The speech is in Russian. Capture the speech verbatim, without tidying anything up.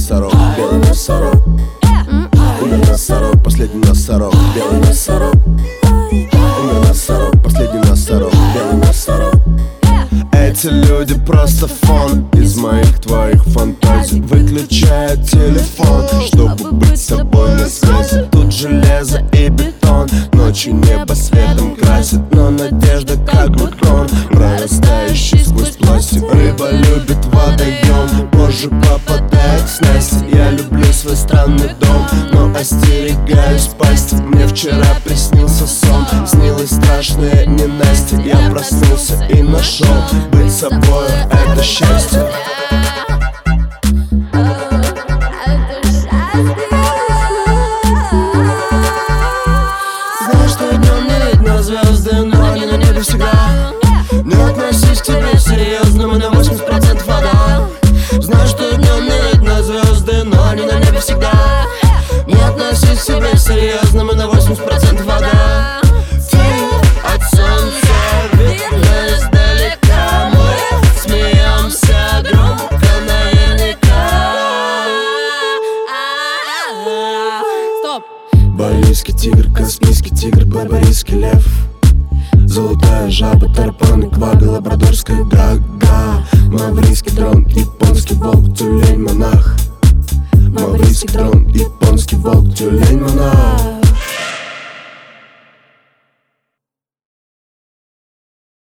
носорог, белый носорог. Умер носорог, последний носорог, белый носорог. Умер носорог, последний носорог, белый носорог. Эти люди просто фон из моих твоих фантазий. Выключая телефон, чтобы быть с тобой на связи. Тут железо и бетон, ночью небо светом красит, но надежда как бутон, прорастающий сквозь пластик. Рыба любит водоем, позже попадает в снасти. Я люблю свой странный дом, но остерегаюсь пасти. Мне вчера приснился сон, снилась страшная ненастье. Я проснулся и нашел, быть собой — это счастье. Знаю, что днем не видно звезды, но они на небе всегда. Не относись к тебе серьезно, мы на восемьдесят процентов вода. Знаю, что днем не видно звезды, но они на небе всегда. Не относись к себе серьезно, мы на восемьдесят процентов вода. Ты от солнца видно издалека, мы смеемся громко наверняка. Стоп! Балийский тигр, каспийский тигр, барбарийский лев, золотая жаба, тарпан, квага, лабрадорская дага, маврийский трон, японский волк, тюлень, монах. Маврийский трон, японский волк, тюлень,